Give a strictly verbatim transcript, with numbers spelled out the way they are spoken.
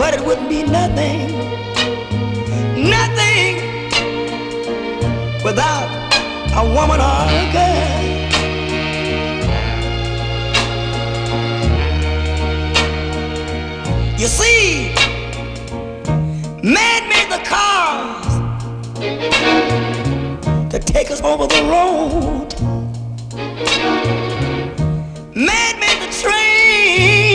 but it wouldn't be nothing, nothing without a woman or a girl. You see, man made the cars to take us over the road.